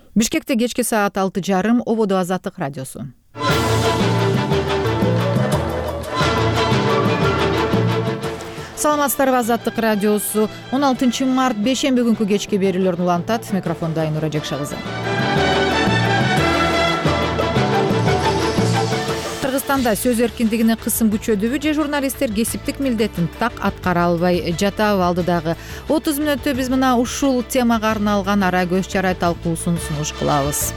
Бишкекте кечки саат 6:30 Ободо Азаттык радиосу. Саламатсыздарбы, Азаттык радиосу 16 март бейшемби күнкү кечки берүүлөрүн улантат. Микрофондо Айнура Жекша кызы. Кыргызстанда сөз эркиндигине кысым күчөдүбү же журналисттер кесиптик милдетин так аткара албай жатабы? Алдыдагы 30 мүнөттө биз мына ушул темага арналган ара көз чарай талкуусун сунуш кылабыз.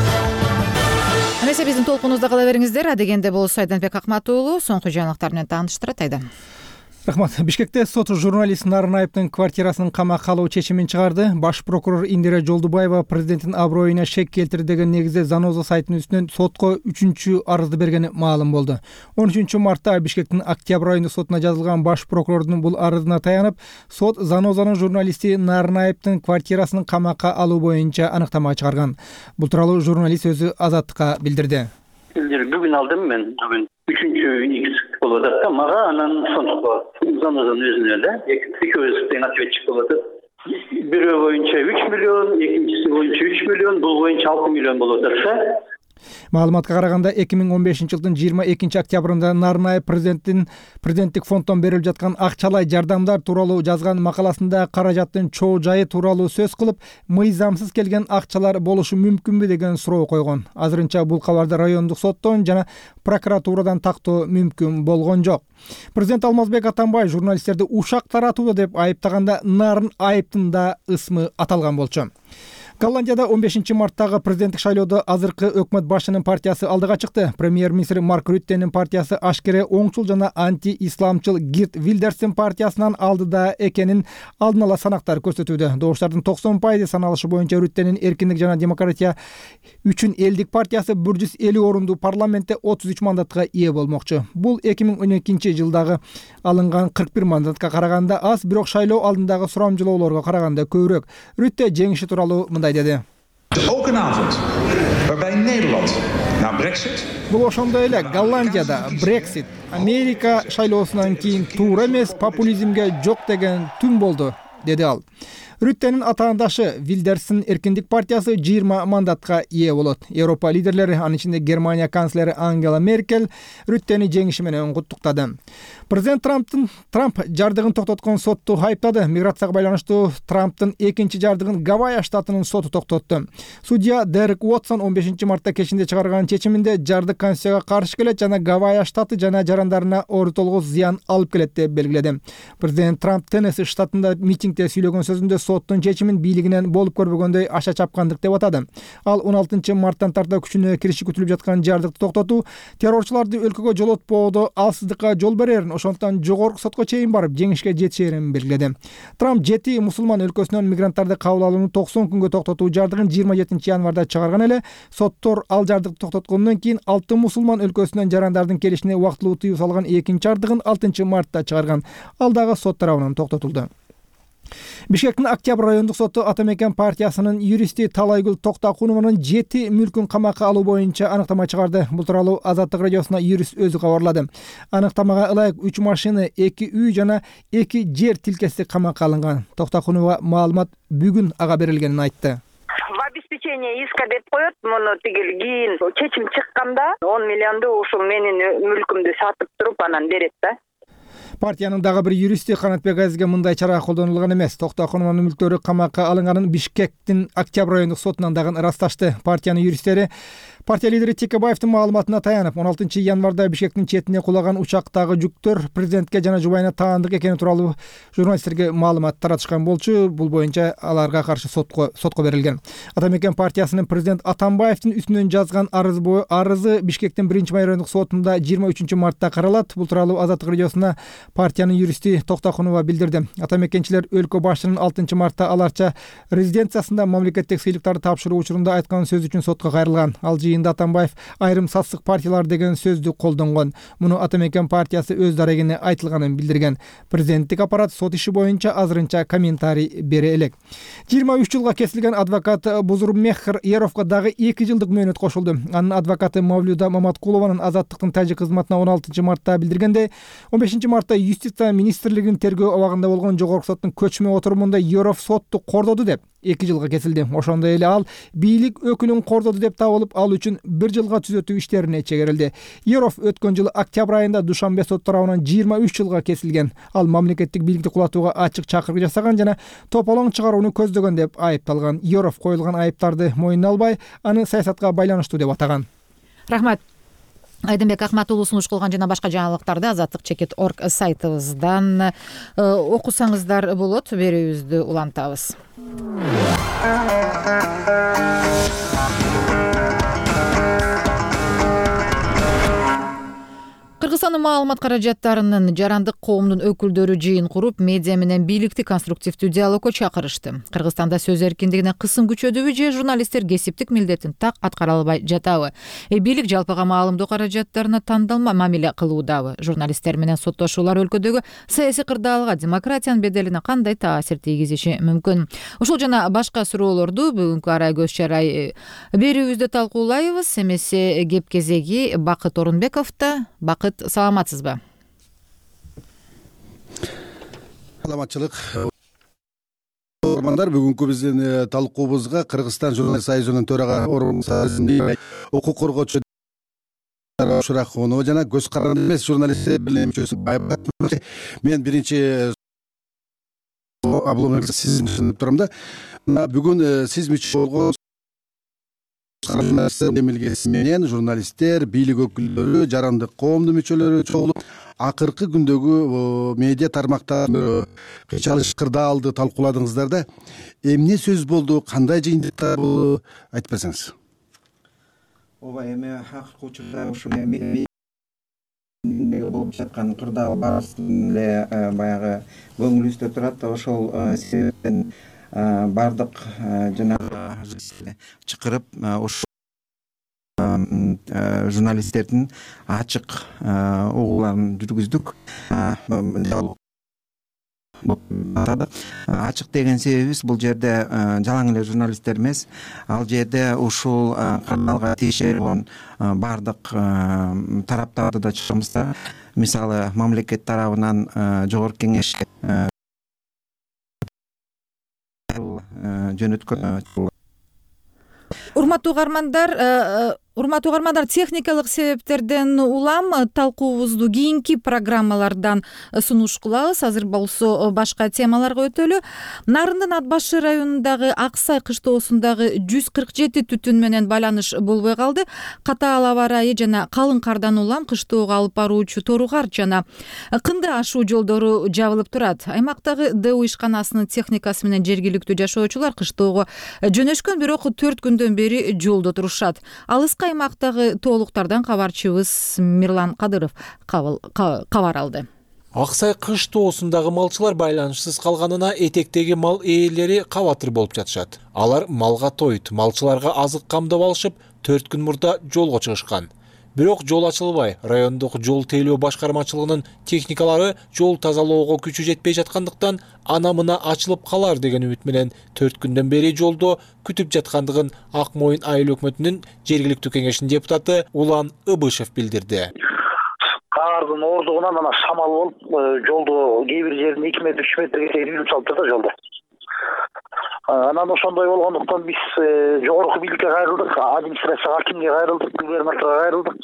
Эмесе биздин толкунубузда кала бериңиздер. Адегенде болсо Айданбек Акмат уулу соңку жаңылыктар менен тааныштырат. Айда. Рахмат. Бишкекте сот журналист Нарынаевдин квартирасынын камакка алуу чечимин чыгарды. Баш прокурор Индира Жолдубаева президенттин аброюна шек келтирди деген негизде Заноза сайтынын үстүнөн сотко 3-чү арызды бергени маалым болду. 13 мартта Бишкектин Октябрь айындык сотуна жазылган баш прокурордун бул арызына таянып, сот Занозанын журналисти Нарынаевдин квартирасынын камакка алуу боюнча аныктама чыгарган. Бул тууралуу журналист өзү Азаттыкка билдирди. Бүгүн алдым мен. Бүгүн 3-X болуп атат да, мага анан сонко Занозанын өзүнө эле экөөбүз тең ответчик болуп атат. Бирөө боюнча 3 миллион, экинчиси боюнча 3 миллион, бул боюнча 6 миллион болуп атат да. Маалыматка караганда 2015-жылдын 22-октябрында Нарынаев президенттик фонддон берилип жаткан акчалай жардамдар тууралуу жазган макаласында каражаттын чоо жайы тууралуу сөз кылып, мыйзамсыз келген акчалар болушу мүмкүнбү деген суроо койгон. Азырынча бул кабарды райондук соттон жана прокуратурадан тактоо мүмкүн болгон жок. Президент Алмазбек Атамбаев журналисттерди ушак таратууда деп айыптаганда Нарын айыптын да ысмы аталган болчу. Голландияда 15 марттагы президенттик шайлоодо азыркы өкмөт башчынын партиясы алдыга чыкты. Премьер-министр Марк Рюттенин партиясы ашкере оңчул жана анти-исламчыл Гирт Вилдерстин партиясынан алдыда экенин алдын ала санактар көрсөтүүдө. Добуштардын 90% саналышы боюнча Рюттенин эркиндик жана демократия үчүн элдик партиясы 150 орунду парламентте 33 мандатка ээ болмокчу. Бул 2012-жылдагы алынган 41 мандатка караганда аз, бирок шайлоо алдындагы сурамжылоолорго караганда көбүрөөк. Рютте жеңиши тууралуу dedi. Ook een avond waarbij Nederland na Brexit. Бул ошондой эле Голландияда Brexit, Америка шайлоосунан кийин туура эмес популизмге жок деген түн болду, деди ал. Рюттенин атаандашы Вилдерстин эркиндик партиясы 20 мандатка ээ болот. Европа лидерлери, анын ичинде Германия канцлери Ангела Меркель Рюттени жеңиши менен куттуктады. Президент Трамп жардыгын токтоткон сотту айыптады. Миграцияга байланыштуу Трамптын экинчи жардыгын Гавайи штатынын соту токтотту. Судья Дерек Уотсон 15 мартта кечинде чыгарган чечиминде жардык Конституцияга каршы келет жана Гавайи штаты жана жарандарына оор толгоз зыян алып келет деп белгиледи. Президент Трамп Теннесси штатында митингде сүйлөгөн сөзүндө соттун чечимин бийлигинен болуп көрбөгөндөй аша чапкандык деп атады. Ал 16 марттан тарта күчүнө кириши күтүлүп жаткан жардыкты токтотуу террорчуларды өлкөгө жолотпоодо алсыздыкка жол берерин, ошондуктан жогорку сотко чейин барып жеңишке жетишерин белгиледи. Трамп 7 мусулман өлкөсүнөн мигранттарды кабыл алууну 90 күнгө токтотуу жардыгын 27 январда чыгарган эле. Соттор ал жардыкты токтоткондон кийин 6 мусулман өлкөсүнөн жарандардын келишине убактылуу тыюу салган экинчи жардыгын 6 мартта чыгарган. Ал дагы сот тарабынан токтотулду. Бишкектин Октябрь райондук соту Атамекен партиясынын юристи Талайгүл Токтакунованын 7 мүлкүн камакка алуу боюнча аныктама чыгарды. Бул тууралуу Азаттык радиосуна юрист өзү кабарлады. Аныктамага ылайык 3 машина, 2 үй жана 2 жер тилкеси камакка алынган. Токтакунова маалымат бүгүн ага берилгенин айтты. В обеспечение иска деп коет, муну тигил кийин чечим чыкканда 10 миллионду ушул менин мүлкүмдү сатып туруп анан берет да. Партиянын дагы бир юристи Канатбек Азизге мындай чара колдонулган эмес. Токтакунованын мүлктөрү камакка алынганын Бишкектин Октябрь райондук сотунан дагы ырасташты. Партиянын юристтери партия лидери Текебаевдин маалыматына таянып, 16 январда Бишкектин четине кулаган учактагы жүктөр президентке жана жубайына таандык экени тууралуу журналисттерге маалымат таратышкан болчу. Бул боюнча аларга каршы сотко берилген. Атамекен партиясынын президент Атамбаевдин үстүнөн жазган арызы Бишкектин 1-май райондук сотунда 23 мартта каралат. Бул тууралуу Азаттык радиосуна партиянын юристи Токтакунова билдирди. Атамекенчилер өлкө башчынын 6 мартта аларча резиденциясында мамлекеттик сыйлыктарды тапшыруу учурунда айткан сөз үчүн сотко кайрылган. Ал жыйында Атамбаев айрым сасык партиялар деген сөздү колдонгон. Муну Атамекен партиясы өз дарегине айтылганын билдирген. Президенттик аппарат сот иши боюнча азырынча комментарий бере элек. 23 жылга кесилген адвокат Бузурмехр Еровго дагы 2 жылдык мөөнөт кошулду. Анын адвокаты Мавлюда Маматкулованын Азаттыктын тажик кызматына 16 мартта билдиргенде, 15 мартта Юстиция министрлигинин тергөө абагында болгон жогорку соттун көчмө отурумунда Еров сотту кордоду деп 2 жылга кесилди. Ошондой эле ал бийлик өкүлүн кордоду деп табылып, ал үчүн 1 жылга түзөтүү иштерине чегерилди. Еров өткөн жылы октябрь айында Душанбе сот тарабынан 23 жылга кесилген. Ал мамлекеттик бийликти кулатууга ачык чакырык жасаган жана тополоң чыгарууну көздөгөн деп айыпталган. Еров коюлган айыптарды мойнуна албай, аны саясатка байланыштуу деп атаган. Рахмат. Айдынбек Акматуулу сунуш кылган жана башка жаңылыктарды azatlyk.org сайтыбыздан окусаңыздар болот. Берүүбүздү улантабыз. Кыргызстандын маалымат каражаттарынын жарандык коомдун өкүлдөрү жыйын куруп, медиа менен бийликти конструктивдүү диалогго чакырышты. Кыргызстанда сөз эркиндигине кысым күчөдүбү же журналисттер кесиптик милдетин так аткара албай жатабы? Бийлик жалпыга маалымдоо каражаттарына тандалма мамиле кылуудабы? Журналисттер менен соттошуулар өлкөдөгү саясий кырдаалга, демократиянын беделине кандай таасир тийгизиши мүмкүн? Ушул жана башка суроолорду бүгүнкү арай көз чарай берүүбүздө талкуулайбыз. Эмесе кеп кезеги Бакыт Орунбековдо. Бакыт, саламатсызбы? Саламатчылык. Бүгүнкү биздин талкуубузга Кыргызстан журналист союзунун төрага орун укук коргоочу Шурахунова жана көз каранды эмес журналисттер бирлигинин мүчөсү. Мен биринчи Абломов сиздин түшүнүп турам да. Бүгүн сиз мүчө болгон эмилгеси менен журналисттер, бийлик өкүлдөрү, жарандык коомдун мүчөлөрү чогулуп акыркы күндөгү медиа тармактар кыйчалыш кырдаалды талкууладыңыздар да. Эмне сөз болду, кандай жыйынтыктар болду, айтып берсеңиз. Ооба, эми акыркы учурда ушул болуп жаткан кырдаал барысында эле баягы көңүлүбүздө турат. Ошол себептен бардык жанагы чакырып ошол журналисттердин ачык угууларын жүргүздүк. Ачык деген себебибиз бул жерде жалаң эле журналисттер эмес, ал жерде ушул кырдаалга тийишер болгон бардык тараптарды да чыгымыз да. Мисалы, мамлекет тарабынан жогорку кеңешке жөнөткөн. Урматтуу угармандар, техникалык себептерден улам талкуубузду кийинки программалардан сунуш кылабыз. Азыр болсо башка темаларга өтөлү. Нарындын Ат башы районундагы Аксай кыштоосундагы 147 түтүн менен байланыш болбой калды. Катаал аба ырайы жана калың кардан улам кыштоого алып баруучу Торукар жана Кынды ашуу жолдору жабылып турат. Аймактагы ДУ ишканасынын техникасы менен жергиликтүү жашоочулар кыштоого жөнөшкөн, бирок 4 күндөн бери жолдо турушат. Алыска аймактагы тоолуктардан кабарчыбыз Мирлан Кадыров кабар алды. Аксай кыштоосундагы малчылар байланышсыз калганына этектеги мал ээлери кабатыр болуп жатышат. Алар малга тойт, малчыларга азык камдап алышып, 4 күн мурда жолго чыгышкан. Бирок жол ачылбай, райондук жол тейлөө башкармачылыгынын техникалары жол тазалоого күчү жетпей жаткандыктан ана мына ачылып калар деген үмүт менен 4 күндөн бери жолдо күтүп жаткандыгын Ак Моюн айыл өкмөтүнүн жергиликтүү кеңешинин депутаты Улан Ыбышев билдирди. Кардын ордугунан ана шамал болуп, жолду кээ бир жеринде 2 метр 3 метрге чейин үлүп салып турду жолду. Анан ошондой болгондуктан биз жогорку бийликке кайрылдык, администрацияга, акимге кайрылдык, губернаторго кайрылдык.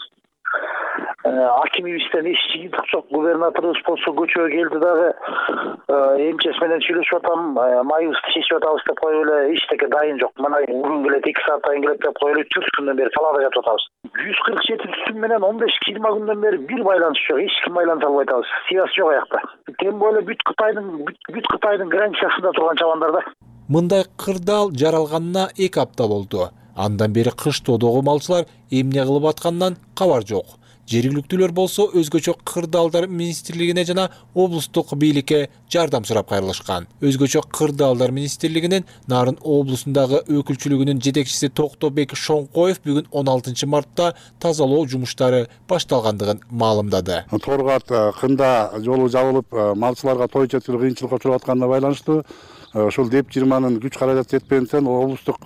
Акимибизден эч жыйынтык жок. Губернаторубуз болсо көчөгө келди дагы эмчес менен сүйлөшүп атам, майыбызды чечип атабыз деп коюп эле эчтеке дайын жок. Мына бүгүн келет, 2 сааттан келет деп коюп эле 4 күндөн бери талаада жатып атабыз. 147 түтүн менен 15-20 күндөн бери бир байланыш жок, эч ким байланыша албай атабыз. Связь жок аякта. Тем более бүт Кытайдын границасында турган чабандар да. Мындай кырдаал жаралганына 2 апта болду. Андан бери кыштоодогу малчылар эмне кылып атканынан кабар жок. Жергиликтүүлөр болсо өзгөчө кырдаалдар министрлигине жана облустук бийликке жардам сурап кайрылышкан. Өзгөчө кырдаалдар министрлигинин Нарын облусундагы өкүлчүлүгүнүн жетекчиси Токтобек Шоңкоев бүгүн 16 мартта тазалоо жумуштары башталгандыгын маалымдады. Торгат Кында жолу жабылып, малчыларга той жеткирүү кыйынчылыкка учуп атканына байланыштуу ошол деп 20-нын күч каражаты жетпегендиктен облустук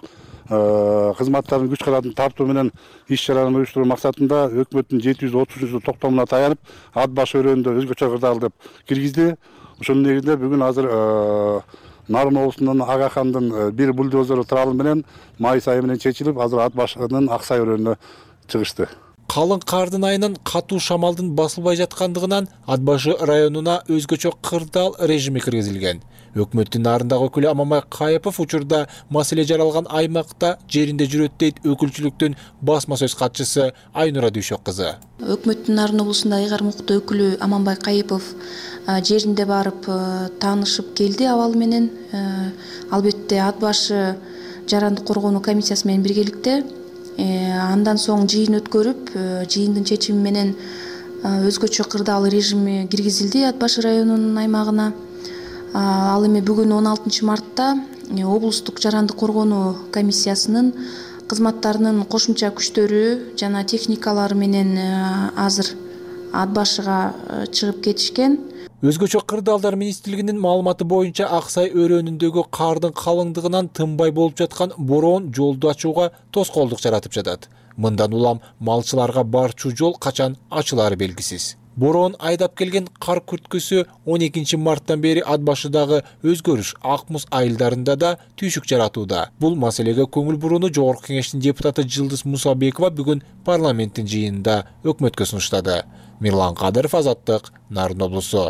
кызматтардын күч кубатын тартуу менен иш чараны уюштуруу максатында өкмөттүн 730 токтомуна таянып ат баш өрөөнүндө өзгөчө кырдаал деп киргизди. Ошонун негизинде бүгүн азыр Нарын облусунун Ага Хандын бир бульдозер тралы менен май сайы менен чечилип, азыр ат башынын Аксай өрөөнүнө чыгышты. Калың кардын айынан катуу шамалдын басылбай жаткандыгынан ат башы районуна өзгөчө кырдаал режими киргизилген. Өкмөттүн нарындагы өкүлү Аманбай Кайыпов учурда маселе жаралган аймакта жеринде жүрөт дейт өкүлчүлүктүн басма сөз катчысы Айнура Дүйшөк кызы. Өкмөттүн Нарын облусунда ыйгар муктуу өкүлү Аманбай Кайыпов жеринде барып таанышып келди абалы менен. Албетте ат башы жарандык коргонуу комиссиясы менен биргеликте андан соң жыйын өткөрүп, жыйындын чечими менен өзгөчө кырдаал режими киргизилди ат башы районунун аймагына. Ал эми бүгүн 16 мартта облустук жарандык коргонуу комиссиясынын кызматтарынын кошумча күчтөрү жана техникалары менен азыр ат башыга чыгып кетишкен. Өзгөчө кырдаалдар министрлигинин маалыматы боюнча Аксай өрөөнүндөгү кардын калыңдыгынан тынбай болуп жаткан бороон жолду ачууга тоскоолдук жаратып жатат. Мындан улам малчыларга барчу жол качан ачылары белгисиз. Бороон айдап келген кар күрткүсү 12 марттан бери ат башыдагы өзгөрүш ак муз айылдарында да түйшүк жаратууда. Бул маселеге көңүл бурууну Жогорку Кеңештин депутаты Жылдыз Мусабекова бүгүн парламенттин жыйынында өкмөткө сунуштады. Мирлан Кадыров, Азаттык, Нарын облусу.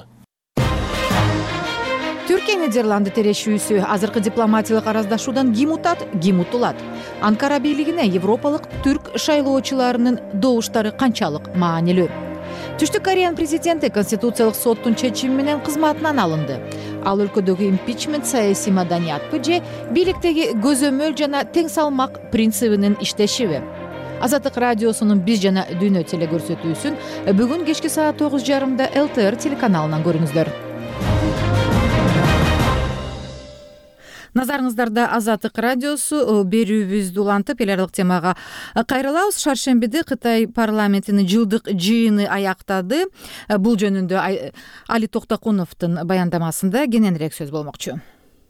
Түркия Нидерланды терешүүсү азыркы дипломатиялык араздашуудан ким утат, ким утулат? Анкара бийлигине европалык түрк шайлоочуларынын добуштары канчалык маанилүү? Түштүк Кореянын президенти Конституциялык соттун чечими менен кызматынан алынды. Ал өлкөдөгү импичмент саясий маданиятпы же бийликтеги көзөмөл жана тең салмак принцибинин иштешиби? Азаттык радиосунун биз жана дүйнө телекөрсөтүүсүн бүгүн кечки саат 9:30 ЛТР телеканалынан көрүңүздөр. Назарыңыздарда Азаттык радиосу берүүбүздү улантып эл аралык темага кайрылабыз. Шаршембиде Кытай парламентинин жылдык жыйыны аяктады. Бул жөнүндө Али Токтокуновдун баяндамасында кененирээк сөз болмокчу.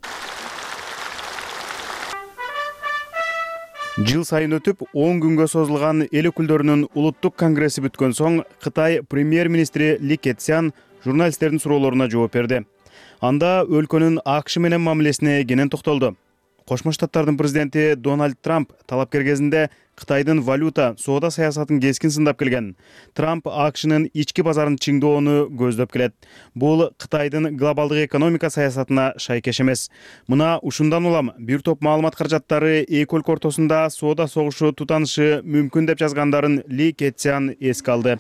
Жыл сайын өтүп 10 күнгө созулган эл өкүлдөрүнүн улуттук конгресси бүткөн соң Кытай премьер-министри Ли Кэцян журналисттердин суроолоруна жооп берди. Анда өлкөнүн АКШ менен мамилесине кенен токтолду. Кошмо Штаттардын президенти Дональд Трамп талапкер кезинде Кытайдын валюта соода саясатын кескин сындап келген. Трамп АКШнын ички базарын чыңдоону көздөп келет. Бул Кытайдын глобалдык экономика саясатына шайкеш эмес. Мына ушундан улам бир топ маалымат каражаттары эки өлкө ортосунда соода согушу тутанышы мүмкүн деп жазгандарын Ли Кэцян эске алды.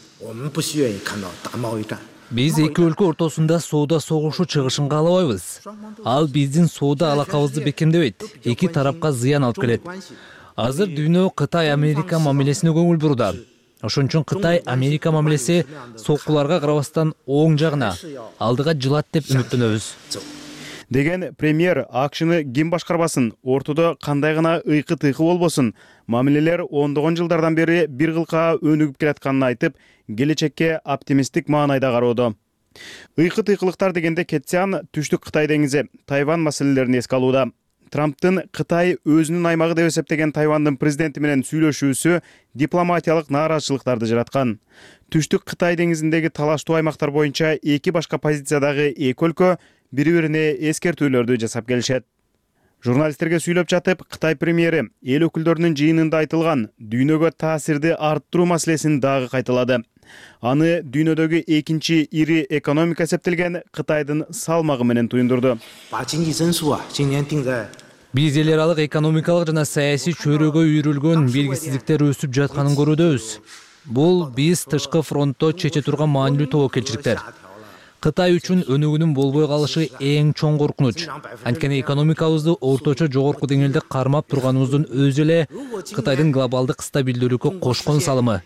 Биз эки өлкө ортосунда соода согушу чыгышын каалабайбыз. Ал биздин соода алакабызды бекемдебейт, эки тарапка зыян алып келет. Азыр дүйнө Кытай-Америка мамилесине көңүл буруда. Ошон үчүн Кытай-Америка мамилеси соккуларга карабастан оң жагына, алдыга жылат деп үмүттөнөбүз. Деген премьер АКШны ким башкарбасын, ортодо кандай гана ыйкы-тыйкы болбосун, мамилелер ондогон жылдардан бери бир кылка өнүгүп келатканын айтып, келечекке оптимисттик маанайда кароодо. Ыйкы-тыйкылыктар дегенде Кэцян түштүк Кытай деңизи, Тайвань маселелерин эске алууда. Трамптын Кытай өзүнүн аймагы деп эсептеген Тайвандын президенти менен сүйлөшүүсү дипломатиялык нааразычылыктарды жараткан. Түштүк Кытай деңизиндеги талаштуу аймактар боюнча эки башка позициядагы эки өлкө бири-бирине эскертүүлөрдү жасап келишет. Журналисттерге сүйлөп жатып, Кытай премьери эл өкүлдөрүнүн жыйынында айтылган дүйнөгө таасирди арттыруу маселесин дагы кайталады. Аны дүйнөдөгү экинчи ири экономика эсептелген Кытайдын салмагы менен туюндурду. Биз эл аралык экономикалык жана саясий чөйрөгө үйрүлгөн белгисиздиктер өсүп жатканын көрүүдөбүз. Бул биз тышкы фронтто чече турган маанилүү тобокелчиликтер. Кытай үчүн өнүгүүнүн болбой калышы эң чоң коркунуч. Анткени экономикабызды орточо жогорку деңгээлде кармап турганыбыздын өзү эле Кытайдын глобалдык стабилдүүлүккө кошкон салымы.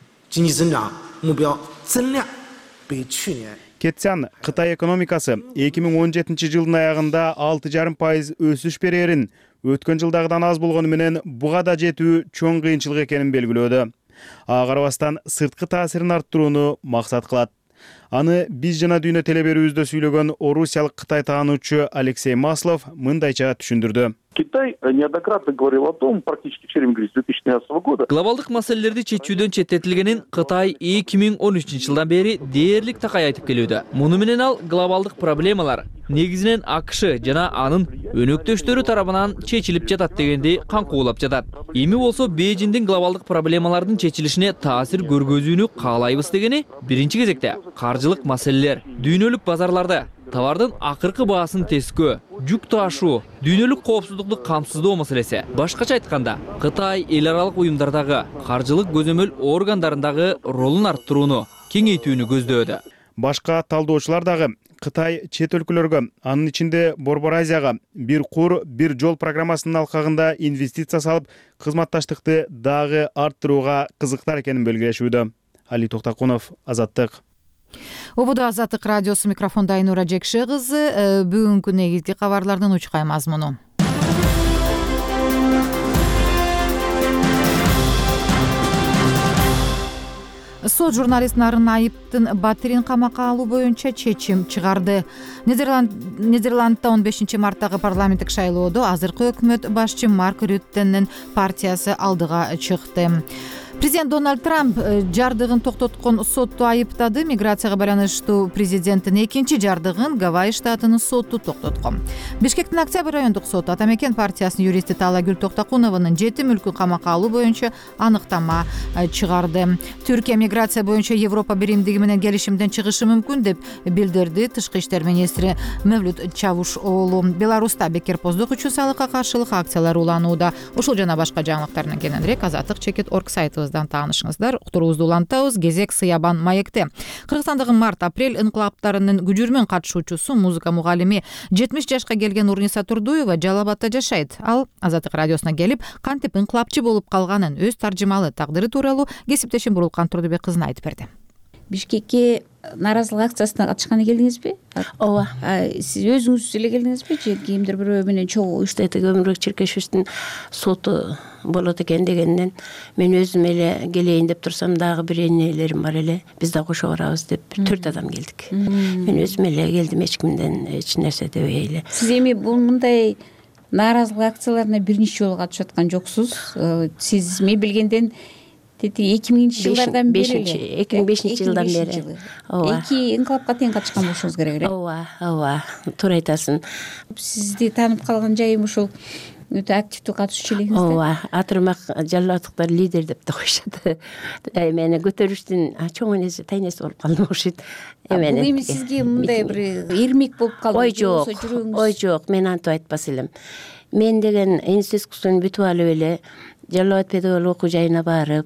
Кэцян Кытай экономикасы 2017 жылдын аягында 6,5% өсүш берерин, өткөн жылдагыдан аз болгону менен буга да жетүү чоң кыйынчылык экенин белгилөөдө. Ага карабастан сырткы таасирин арттырууну максат кылат. Аны биз жана дүйнө телеберүүбүздө сүйлөгөн орусиялык Кытай таануучу Алексей Маслов мындайча түшүндүрдү. Китай неоднократно говорил о том, практически все время говорит, с 2013 года. Глобалдык маселелерди чечүүдөн четтетилгенин Кытай 2013-жылдан бери дээрлик такай айтып келүүдө. Муну менен ал глобалдык проблемалар негизинен АКШ жана анын өнөктөштөрү тарабынан чечилип жатат дегенди каңкуулап жатат. Эми болсо Бейжиңдин глобалдык проблемалардын чечилишине таасир көргөзүүнү каалайбыз дегени биринчи кезекте каржылык маселелер, дүйнөлүк базарларда товардын акыркы баасын тескөө, жүк ташуу, дүйнөлүк коопсуздукту камсыздоо маселеси. Башкача айтканда, Кытай эл аралык уюмдардагы каржылык көзөмөл органдарындагы ролун арттырууну, кеңейтүүнү көздөөдө. Башка талдоочулар дагы Кытай чет өлкөлөргө, анын ичинде Борбор Азияга бир кур, бир жол программасынын алкагында инвестиция салып, кызматташтыкты дагы арттырууга кызыктар экенин белгилешүүдө. Али Токтакунов, Азаттык. Убуда Азаттык радиосу, микрофонда Айнура Жекше кызы. Бүгүнкү негизги кабарлардын учкай мазмуну. Сот журналист Нарын Айыптын Батырин камакка алуу боюнча чечим чыгарды. Нидерландда 15 марттагы парламенттик шайлоодо азыркы өкмөт башчы Марк Рюттенин партиясы алдыга чыкты. Президент Дональд Трамп жардыгын токтоткон сотту айыптады. Миграцияга байланыштуу президенттин экинчи жардыгын Гавайи штатынын соту токтоткон. Бишкектин Октябрь райондук соту Атамекен партиясынын юристи Талагүл Токтакунованын 7 мүлкүн камакка алуу боюнча аныктама чыгарды. Түркия миграция боюнча Европа биримдиги менен келишимден чыгышы мүмкүн деп билдирди тышкы иштер министри Мевлют Чавушоглу. Беларуста бекерпоздук үчүн салыкка каршылык акциялар уланууда. Ушул жана башка жаңылыктардан кененирээк Азаттык.org сайтыбызда таанышыңыздар. Уктуруубузду улантабыз. Кезек Сыябан маекте. Кыргызстандагы март-апрель инкылаптарынын күжүрмөн катышуучусу музыка мугалими 70 жашка келген Урниса Турдуева Жалал Абадта жашайт. Ал Азаттык радиосуна келип, кантип инкылапчы болуп калганын, өз таржымалы тагдыры тууралуу кесиптешим Бурулкан Турдубек кызына айтып берди. Бишкекке нааразылык акциясына катышканы келдиңизби? Ооба. Сиз өзүңүз эле келдиңизби же кимдир бирөө менен чогуу иштеди? Өмүрбек Черкешевичтин соту болот экен дегенден мен өзүм эле келейин деп турсам, дагы бир энелерим бар эле. Биз да кошо барабыз деп 4 адам келдик. Мен өзүм эле келдим, эч кимден эч нерсе дебей эле. Сиз эми бул мындай нааразылык акцияларына бир нече жолу катышып аткан жоксуз. Сиз мен билгенден 2000-жылдардан бери 2005-жылдан бери. Эки инкылапка тең катышкан болушуңуз керек эле. Ооба, туура айтасың. Сизди таанып калган жайым ушул өтө активдүү катышчу элеңиз да. Ооба, атырмак жалбаттыктар лидер деп да коюшат. Мени көтөрүштүн чоң энеси, тайнеси болуп калдым окшойт. Бул эми сизге мындай бир ирмек болуп калды? Ой жок, мен антип айтпас элем. Мен деген институт искусствонун бүтүп алып эле Жалал Абад педагогиялык окуу жайына барып,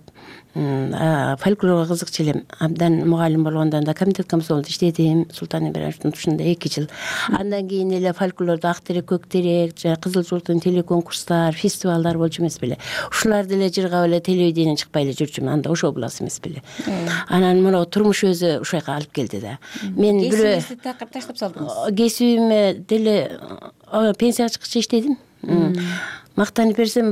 фольклорго кызыкчу элем. Абдан мугалим болгондон да комитет комсомолдо иштедим. Султан Ибраимовдун тушунда 2 жыл. Андан кийин эле фольклордо ак терек, көк терек, кызыл жолтун телеконкурстар, фестивалдар болчу эмес беле. Ушуларды эле жыргап эле телевидениеден чыкпай эле жүрчүмүн. Анда ошол буласы эмес беле. Анан мына турмуш өзү ушайга алып келди да. Мен кесибиңизди такыр таштап салдыңыз? Кесибиме деле пенсияга чыккыча иштедим. Мактанып берсем,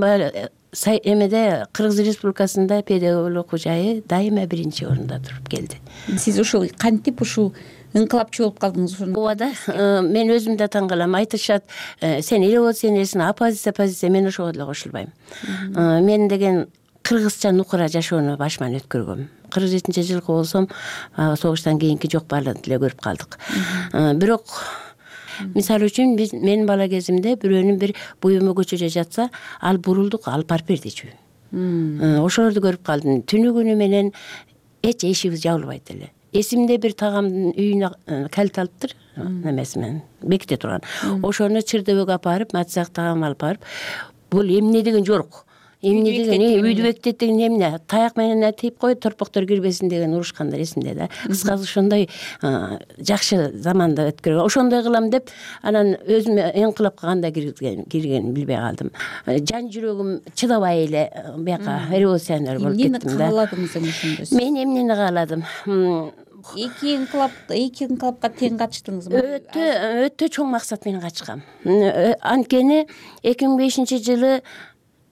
эмеде Кыргыз Республикасында педагогиялык окуу жайы дайыма биринчи орунда туруп келди. Сиз ушул кантип ушул инкылапчы болуп калдыңыз? Ооба да, мен өзүм да таң калам. Айтышат, сен эле болот, сен элесиң, оппозиция, мен ошого деле кошулбайм. Мен деген кыргызча нукура жашоону башыман өткөргөм. 47-жылкы болсом, согуштан кийинки жок баардыгын деле көрүп калдык. Бирок мисалы үчүн менин бала кезимде бирөөнүн бир буюму көчөдө жатса, ал бурулдук, алып барып бердичү. Ошолорду көрүп калдым. Түнүгүнү менен эч эшигибиз жабылбайт эле. Эсимде бир тагамдын үйүнө калит алыптыр, немеси менен беките турган. Ошону чырдөбөгө алып барып, матсак тагам алып барып, бул эмне деген жорук. Эмне деген, үйдү бекитет деген эмне? Таяк менен тийип кой, торпоктор кирбесин деген урушкандар эсимде да. Кыскасы ошондой жакшы заманда өткөргөн. Ошондой кылам деп, анан өзүм инкылапка кандай киргенин билбей калдым. Жан жүрөгүм чыдабай эле бияка революционер болуп кеттим да. Эмнени кааладыңыз ошондо? Мен эмнени кааладым? Эки инкылапка тең катыштыңызбы? Өтө чоң максат менен катышкам. Анткени 2005-жылы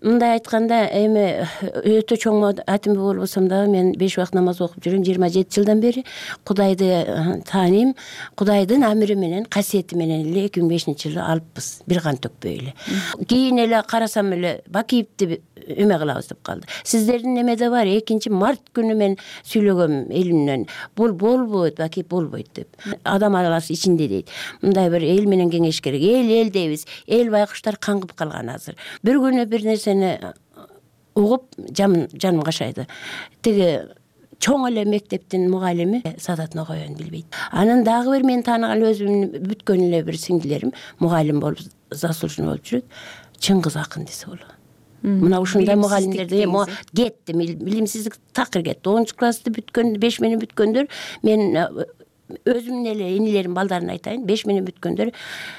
мындай айтканда эми өтө чоң атим болбосом дагы мен 5 убакыт намаз окуп жүрөм 27 жылдан бери. Кудайды тааныйм. Кудайдын амири менен, касиети менен эле 2005-жылы алыппыз. Бир кан төкпөй эле. Кийин эле карасам эле Бакиевди эме кылабыз деп калды. Сиздердин эмеде бар 2-март күнү мен сүйлөгөм элимнен. Бул болбойт, Бакиев болбойт деп. Адам аласы ичинде дейт. Мындай бир эл менен кеңеш керек. Эл дейбиз. Эл байкуштар каңгып калган азыр. Бир күнү бир нерсени угуп жаным кашайды. Тиги чоң эле мектептин мугалими Садат Ногоевн билбейт. Анан дагы бир мен тааныган өзүмдүн бүткөн эле бир сиңдилерим мугалим болуп заслуженный болуп жүрөт. Чыңгыз Акын десе болот. Мына ушундай мугалимдерди кетти, билимсиздик такыр кетти. 10-классты бүткөн, 5 менен бүткөндөр, мен өзүмдүн эле инилерим балдарын айтайын, 5 менен бүткөндөр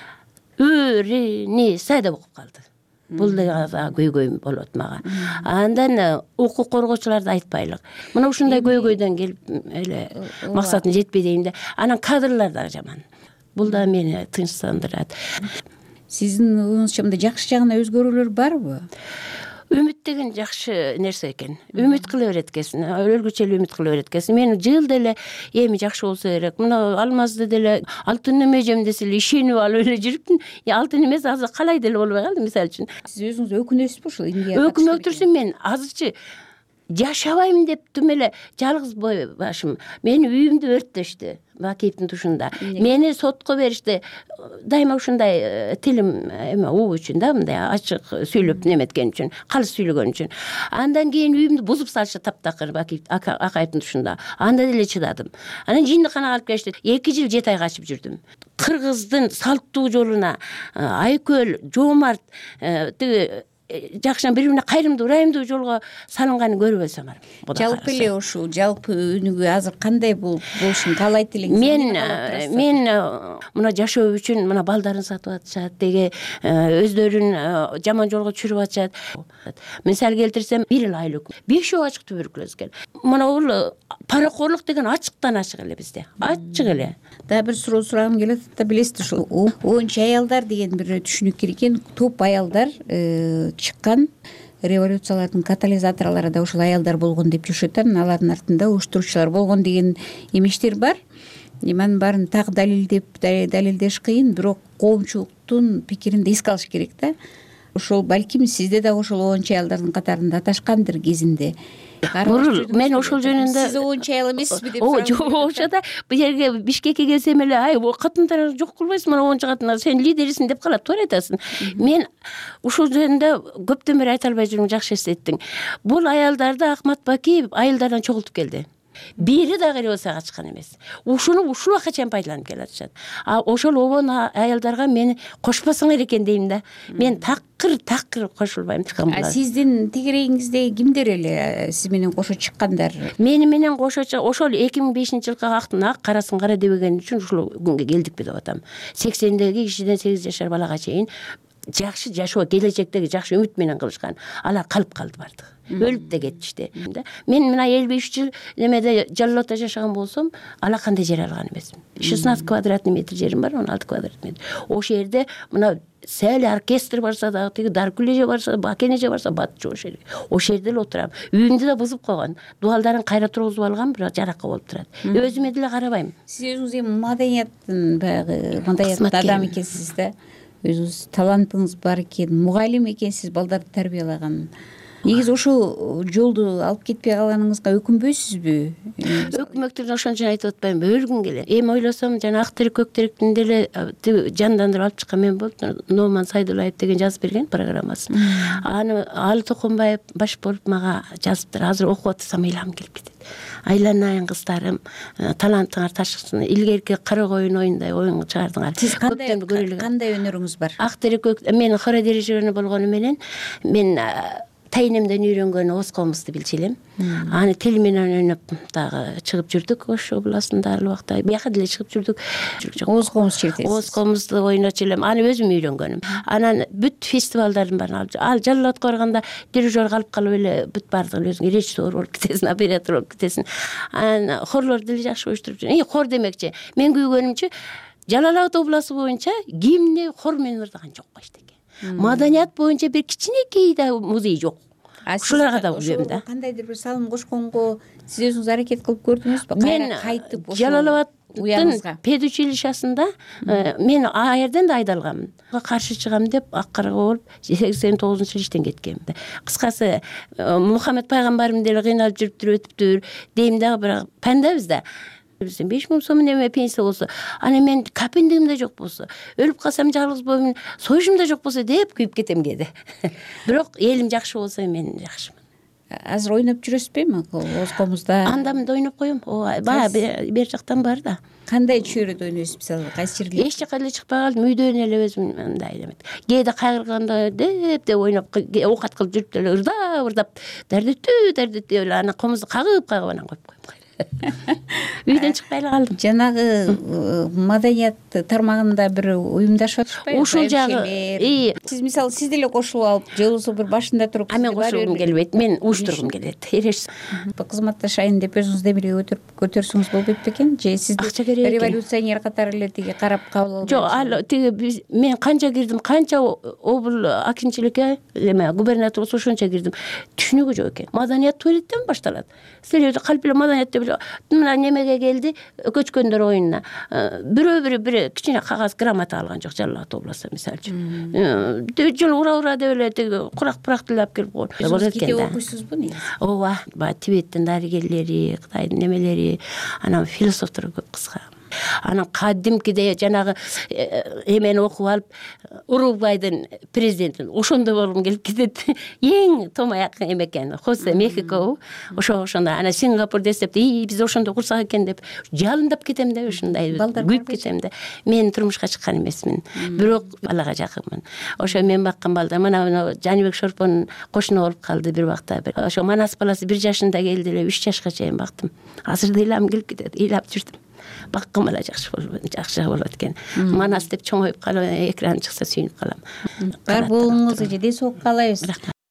үрини сайда окуп калды. Бул да көйгөй болот мага. Андан укук коргоочуларды айтпайлык. Мына ушундай көйгөйдөн келип эле максатына жетпей дейм да. Анан кадрлар да жаман. Бул да мени тынчсандырат. Сиздин оюңузча мындай жакшы жагына өзгөрүүлөр барбы? Үмүт деген жакшы нерсе экен. Үмүт кыла берет экенсиң. Өлгүчө эле үмүт кыла берет экенсиң. Мен жыл деле эми жакшы болсо керек. Мына алмазды деле алтын эмежем десе эле ишенип алып эле жүрүптүм. Алтын эмес азыр калай деле болбой калды мисалы үчүн. Сиз өзүңүз өкүнөсүзбү ушул эмгеге? Өкүнүп турсун мен азырчы жашабайм деп түм эле жалгыз башым. Мени үйүмдү өрттөштү. Бакиевдин тушунда. Мени сотко беришти. Дайыма ушундай тилим эме уу үчүн да, мындай ачык сүйлөп неметкен үчүн, калыс сүйлөгөн үчүн. Андан кийин үйүмдү бузуп салышы таптакыр Бакиев акайдын тушунда. Анда деле чыдадым. Анан жиндиканага алып келишти. 2 жыл 7 ай качып жүрдүм. Кыргыздын салттуу жолуна Айкөл, Жоомарт тиги жакшынан бири-бирине кайрымдуу, ырайымдуу жолго салынганын көрүп алсам бар. Жалпы эле ушул жалпы өнүгүү азыр кандай болушун каалайт элеңиз? Мен мына жашоо үчүн мына балдарын сатып атышат, деги өздөрүн жаман жолго түшүрүп атышат. Мисал келтирсем, 1 эл айлык 5 ачык туберкулез экен. Мына бул паракорлук деген ачыктан ачык эле бизде. Ачык эле. Дагы бир суроо сурагым келет да, билесиз ушул оюнчу аялдар деген бир түшүнүк керек экен. Топ аялдар чыккан революциялардын катализаторлору да ушул аялдар болгон деп жүрүшөт. Алардын артында уюштуруучулар болгон деген эмештер бар. Эми баарын так далилдеш кыйын, бирок коомчулуктун пикирин да эске алыш керек да. Ошол балким сизде да ошол оюнчу аялдардын катарында аташкандыр кезинде. Мен ошол жөнүндө сиз оюнчу аял эмессизби деп сурап. Жок, ошода бу жерге Бишкекке келсем эле, ай, катындар жок кылбайсың, мына оюнчу катындар, сен лидерисиң деп калат, туура айтасың. Мен ушул жөнүндө көптөн бери айта албай жүрүм, жакшы эстеттиң. Бул аялдарды Акмат Бакиев айылдардан чогултуп келди. Бири дагы революцияга катышкан эмес. Ушул убакка чейин пайдаланып келатышат. Ошол обон аялдарга мени кошпосоңор экен дейм да. Мен такыр кошулбайм. Сиздин тегерегиңизде кимдер эле сиз менен кошо чыккандар? Мени менен кошо ошол 2005-жылкы актын ак, карасын кара дебеген үчүн ушул күнгө келдикпи деп атам. 80деги кишиден 8 жашар балага чейин жакшы жашоо, келечектеги жакшы үмүт менен кылышкан. Алар калып калды бардыгы. Өлүп да кетишти. Мен мына 53 жыл немеде Жаллотто жашаган болсом, ала кандай жер алган эмесмин. 16 квадратный метр жерим бар, 16 квадратный метр. Ошол жерде мына сәл оркестр барса да, тиги Даркулеже барса, Бакенеже барса, батчу ошол жерде эле отурам. Үйүмдү да бузуп койгон. Дубалдарын кайра тургузуп алган, бирок жаракка болуп турат. Өзүмө деле карабайм. Сиз өзүңүз эми маданияттын адамы экенсиз да. Өзүңүз талантыңыз бар экен, мугалим экенсиз, балдарды тарбиялаган. Негизи ошол жолду алып кетпей калганыңызга өкүнбөйсүзбү? Өкмөктүн ошон үчүн айтып атпайм, өлгүм келет. Эми ойлосом, жана Ак терек, Көк теректин деле жандандырып алып чыккан мен болуп, Номан Сайдуллаев деген жазып берген программасын. Аны Алы Токонбаев баш болуп мага жазыптыр. Азыр окуп атсам ыйлам келип кетет. Айланайын кыздарым, талантыңар ташысын. Илгерки кара коюн оюндай оюн чыгардыңар. Сиз кандай өнөрүңүз бар? Ак терек, мен хора дирижеры болгону менен мен тайнемден үйрөнгөн Оз комузду билчү элем. Аны тил менен ойноп дагы чыгып жүрдүк Ош областында ал убакта. Бияка деле чыгып жүрдүк. Оз комуз чертесиз. Оз комузду ойночу элем. Аны өзүм үйрөнгөнүм. Анан бүт фестивалдардын баарын ал Жаллотко барганда дирижер калып эле бүт баардыгын өзүң режиссер болуп кетесиң, оператор болуп кетесиң. Анан хорлор деле жакшы оюштуруп жүрөм. Хор демекчи, мен күйгөнүмчү Жалал Абад областы боюнча гимни хор менен ырдаган жок эчтеке. Маданият боюнча бир кичинекей да музей жок. Ушуларга да билем да. Кандайдыр бир салым кошконго сиз өзүңүз аракет кылып көрдүңүзбү? Мен кайтып Жалалабадтын педучилищасында мен аерден да айдалганмын. Каршы чыгам деп акыры болуп 89-иштен кеткем. Кыскасы Мухаммед пайгамбарым деле кыйналып жүрүптүр, өтүптүр дейм дагы, бирок пандабыз да. 5.000 сом неме пенсия болсо, ана мен капиндигим да жок болсо, өлүп калсам жалгыз боюмун, союшум да жок болсо деп күйүп кетем кээде. Бирок элим жакшы болсо мен жакшымын. Азыр ойноп жүрөсүзбү Оскомузда? Анда мында ойноп коем. Ооба, бер жактан бар да. Кандай чөйрөдө ойнойсуз, мисалы, кайсы жерде? Эч жака эле чыкпай калдым, үйдөн эле өзүм мындай элемет. Кээде кайгырганда деп ойноп, оокат кылып жүрүп деле ырдап, дардеттүү эле ана комузду кагып анан коюп коем. Үйдөн чыкпай эле калдым. Жанагы маданият тармагында бир уюмдашып атышпайбы? Ушул жагы. Сиз мисалы сиз деле кошулуп алып, же болбосо бир башында туруп, мен кошулгум келбейт, мен уюштургум келет. Эреш. Кызматташайын деп өзүңүз демилге көтөрсөңүз болбойт бекен? Же сиз революционер катары эле тиги карап кабыл албайсызбы? Жок, ал тиги мен канча кирдим, канча обл акимчиликке, губернатор ошончо кирдим. Түшүнүгү жок экен. Маданият туалеттен башталат. Силер калп эле маданият деп мына немеге келди, көчкөндөр оюнуна. Бирөө кичине кагаз грамота алган жок, Жалал Абад обласында мисалы. Жол ура деп эле тиги курак тилеп келип койду. Сиз кете окуйсузбу негизи? Ооба, Тибеттин дарыгерлери, Кытайдын немелери, анан философтор көп кыска. Анан кадимкиде жанагы эмени окуп алып, Уругвайдын президентин ошондой болгум келип кетет. Эң томаяк эме экен, Хосе Мехико, ошондой. Ана Сингапур десеп, биз ошондой курсак экен деп жалындап кетем да, ушундай күйүп кетем да. Мен турмушка чыккан эмесмин, бирок балага жакынмын. Ошо мен баккан балдар, мына Жаныбек Шорпонун кошуну болуп калды бир убакта. Ошо Манас баласы 1 жашында келди эле, 3 жашка чейин бактым. Азыр да ыйлам келип кетет, ыйлап жүрдүм. Баккым эле жакшы болот экен. Манас деп чоңоюп калып, экран чыкса сүйүнүп калам. Бар болуңузга жеде соок каалайбыз.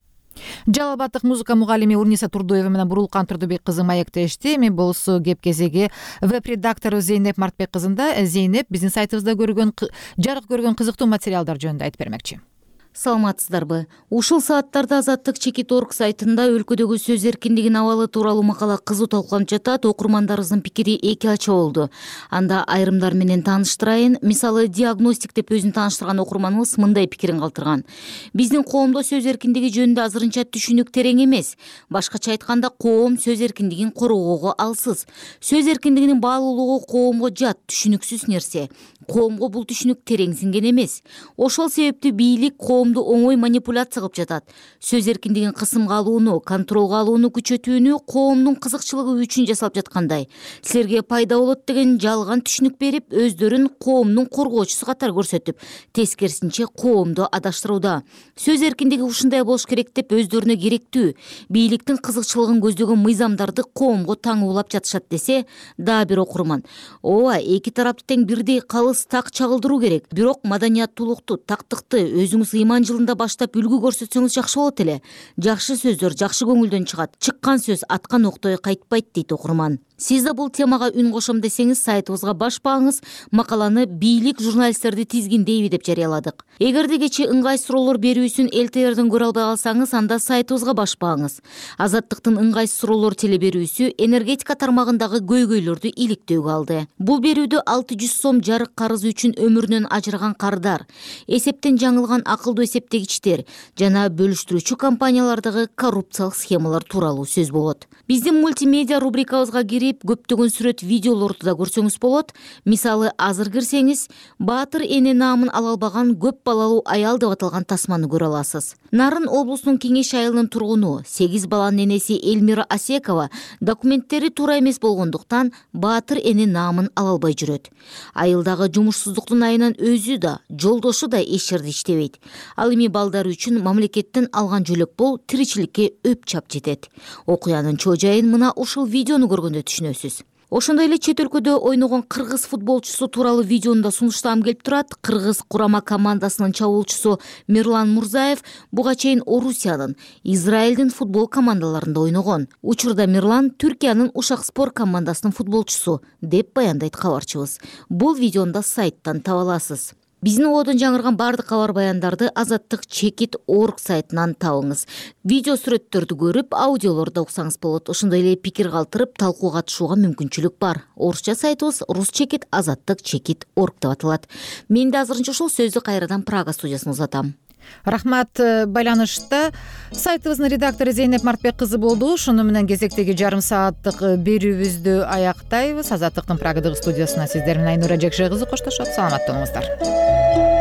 Жалал Абадтык музыка мугалими Урниса Турдуева менен Бурулкан Турдубек кызы маектешти. Эми болсо кеп кезеги веб-редактору Зейнеп Мартбек кызында. Зейнеп биздин сайтыбызда жарык көргөн кызыктуу материалдар жөнүндө айтып бермекчи. Саламатсыздарбы? Ушул сааттарда Азаттык Чекит.орг сайтында өлкөдөгү сөз эркиндигинин абалы тууралуу макала кызуу талкууланып жатат. Окурмандарыбыздын пикири эки ача болду. Анда айрымдар менен тааныштырайын. Мисалы, диагностик деп өзүн тааныштырган окурманыбыз мындай пикирин калтырган. Биздин коомдо сөз эркиндиги жөнүндө азырынча түшүнүк терең эмес. Башкача айтканда, коом сөз эркиндигин коргоого алсыз. Сөз эркиндигинин баалуулугу коомго жат, түшүнүксүз нерсе. Коомго бул түшүнүк тереңсинген эмес. Ошол себептүү бийлик коомду оңой манипуляция кылып жатат. Сөз эркиндигин кысымга алууну, контролго алууну күчөтүүнү коомдун кызыкчылыгы үчүн жасалып жаткандай. Силерге пайда болот деген жалган түшүнүк берип, өздөрүн коомдун коргоочусу катары көрсөтүп, тескерисинче коомду адаштырууда. Сөз эркиндиги ушундай болуш керек деп өздөрүнө керектүү, бийликтин кызыкчылыгын көздөгөн мыйзамдарды коомго таңуулап жатышат десе, дагы бир окурман. Ооба, эки тарапты тең бирдей калыс так чагылдыруу керек. Бирок маданияттуулукту, тактыкты өзүңүз ыйман жылында баштап үлгү көрсөтсөңүз жакшы болот эле. Жакшы сөздөр жакшы көңүлдөн чыгат. Чыккан сөз аткан октой кайтпайт дейт окурман. Сиз да бул темага үн кошом десеңиз, сайтыбызга баш багыңыз. Макаланы бийлик журналисттерди тизгиндейби деп жарыяладык. Эгерде кечээ ыңгай суроолор берүүсүн ЛТРден көрө албай калсаңыз, анда сайтыбызга баш багыңыз. Азаттыктын ыңгай суроолор телеберүүсү энергетика тармагындагы көйгөйлөрдү иликтөөгө алды. Бул берүүдө 600 сом жарык карызы үчүн өмүрүнөн ажыраган кардар, эсептен жаңылган акылдуу эсептегичтер жана бөлүштүрүүчү компаниялардагы коррупциялык схемалар тууралуу сөз болот. Биздин мультимедиа рубрикабызга кирип, көптөгөн сүрөт, видеолорду да көрсөңүз болот. Мисалы, азыр кирсеңиз, Баатыр эне наамын ала албаган көп балалуу аял деп аталган тасманы көрө аласыз. Нарын облусунун Кеңеш айылынын тургуну 8 баланын энеси Элмира Асекова документтери туура эмес болгондуктан Баатыр эне наамын ала албай жүрөт. Айылдагы жумушсуздуктун айынан өзү да, жолдошу да эч жерде иштебейт. Ал эми балдары үчүн мамлекеттен алган жөлөк пул тиричиликке өп чап жетет. Окуянын чоо жайын мына ушул видеону көргөндө түшүнөсүз. Ошондой эле чет өлкөдө ойногон кыргыз футболчусу тууралуу видеону да сунуштагым келип турат. Кыргыз курама командасынын чабуулчусу Мирлан Мурзаев буга чейин Орусиянын, Израилдин футбол командаларында ойногон. Учурда Мирлан Түркиянын Ушак спорт командасынын футболчусу деп баяндайт кабарчыбыз. Бул видеону да сайттан таба аласыз. биздин ободон жаңырган баардык кабар баяндарды азаттык чекит орг сайтынан табыңыз. Видео сүрөттөрдү көрүп, аудиолорду уксаңыз болот. Ошондой эле пикир калтырып, талкууга катышууга мүмкүнчүлүк бар. Орусча сайтыбыз рус чекит азаттык чекит орг деп аталат. Мен да азырынча ушул сөздү кайрадан Прага студиясына узатам. Рахмат. Байланышта сайтыбыздын редактору Зейнеп Мартбек кызы болду. Ошону менен кезектеги жарым сааттык берүүбүздү аяктайбыз. Азаттыктын Прагадагы студиясына сиздер менен Айнура Жекше кызы коштошот. Саламатта болуңуздар.